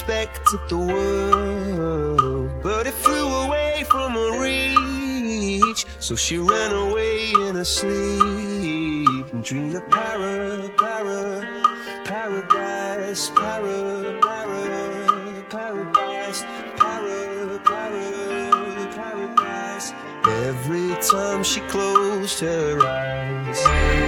expected the world, but it flew away from her reach. So she ran away in her sleep and dreamed of paradise, paradise, paradise. Every time she closed her eyes,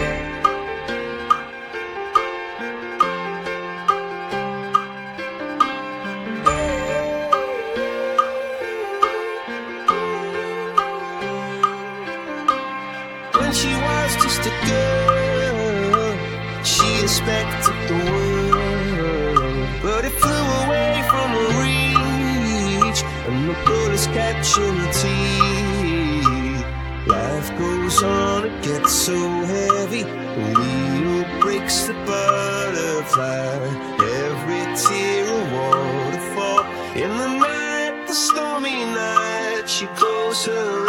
when she was just a girl, she expected the world, but it flew away from her reach, and the bullets catching her teeth. Life goes on, it gets so heavy, the wheel breaks the butterfly. Every tear a waterfall. In the night, the stormy night, she closed her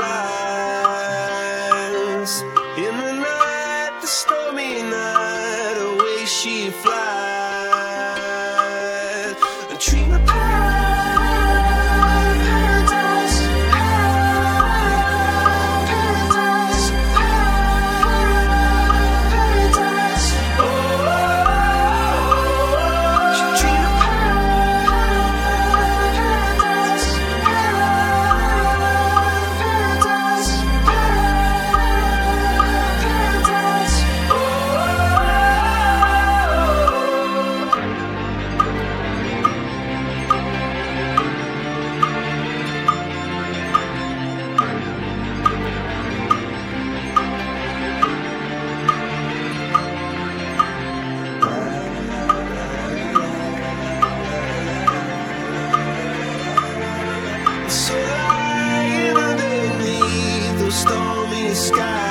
eyes. In the night, the stormy night, away she flies. A dream of paradise, paradise, paradise. Oh, she dreamed of paradise, paradise, paradise. Oh. So lying underneath the stormy sky,